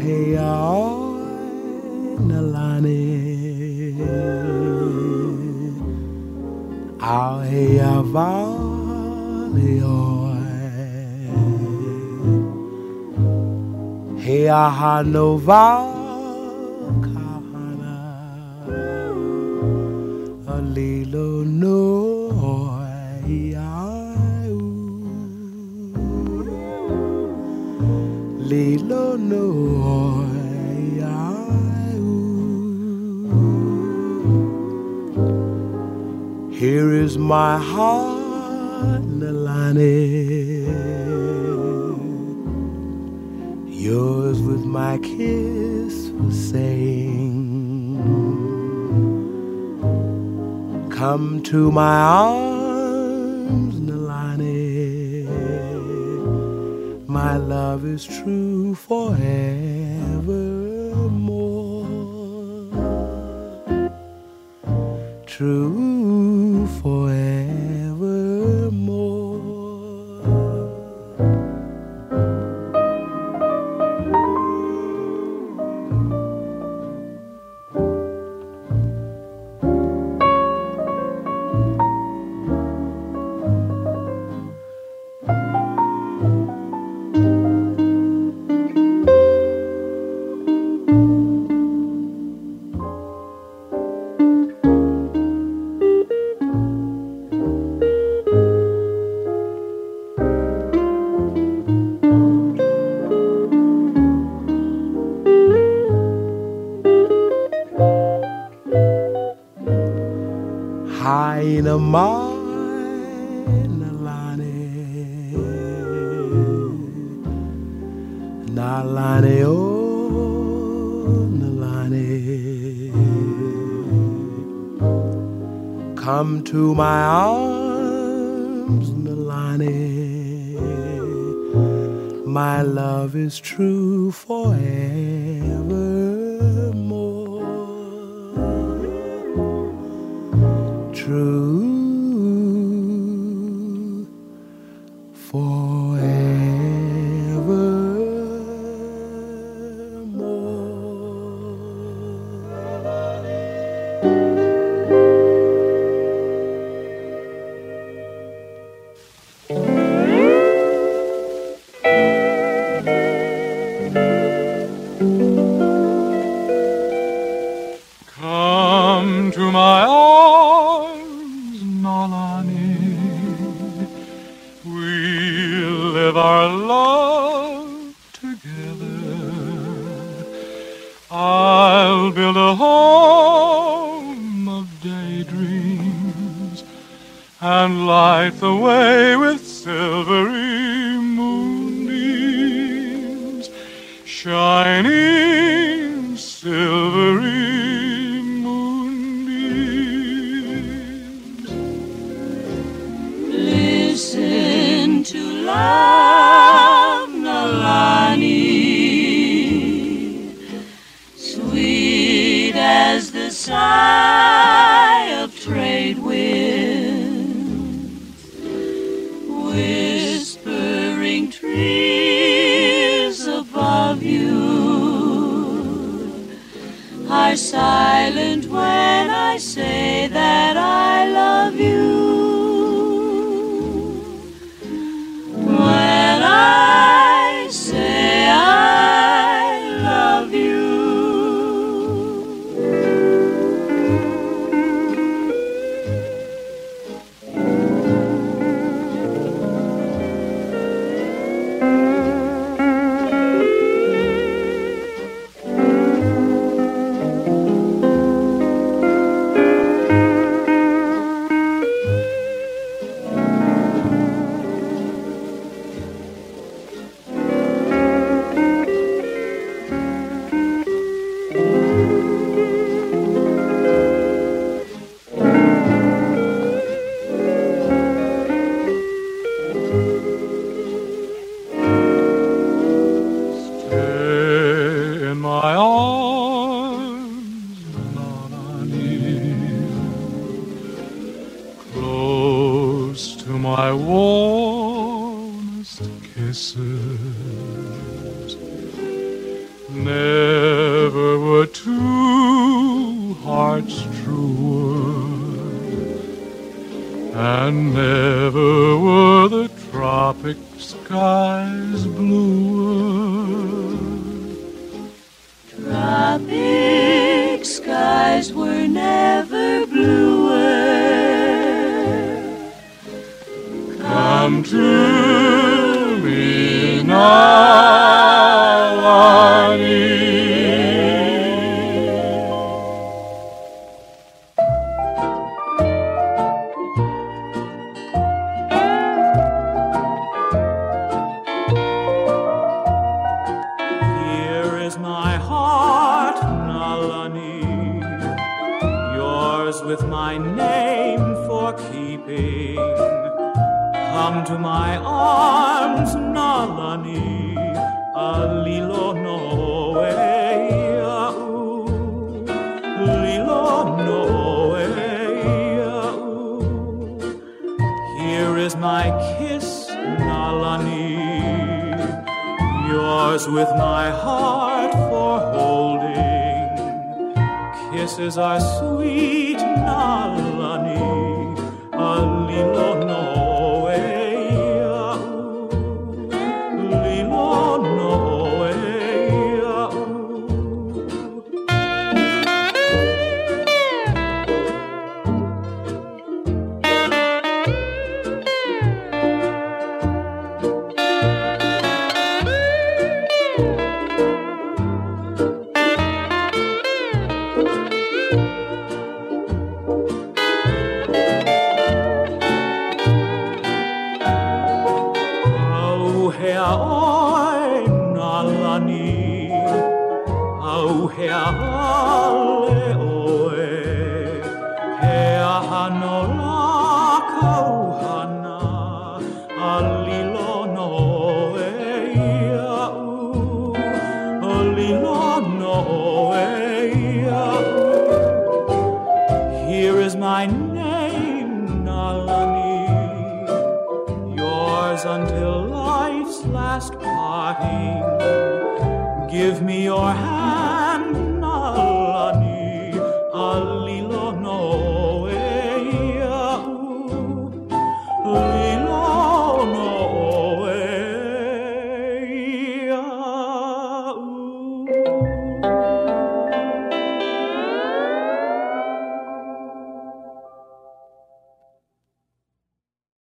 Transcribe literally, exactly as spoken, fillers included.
hey, oh, Nalani. Ah, hey, avali, oh. Hey, aha, nova, kahana. A lilo, no, Lilo no Here is my heart, Nalani, yours with my kiss for saying, come to my arms, Nalani, my love is true forevermore, true forevermore. Haina mai Nalani, Nalani oh Nalani, come to my arms, Nalani, my love is true forevermore, true Come to my arms, Nalani, we'll live our love together. I'll build a home of daydreams and light the way with silvery moonbeams, shining silvery Listen to love, Nalani, sweet as the sigh of trade winds, whispering trees above you are silent when I say that I love you. When I say I love you, my arms, Nalani, close to my warmest kisses. Never were two hearts truer, and never were the tropic skies bluer. Tropic skies were never bluer. Come to me now, honey. Here is my heart, Nalani, yours with my name for keeping. Come to my arms, Nalani, alilo no eau, lilo no eau. Here is my kiss, Nalani, yours with my heart for holding. Kisses are sweet, Nalani, alilo no eau, lilo no eau. Hea oi, Nalani, au hea hale oe, hea hano la kauhana, alilo no eau, alilo no eau. Here is my name, Nalani, yours until life's last parting. Give me your hand,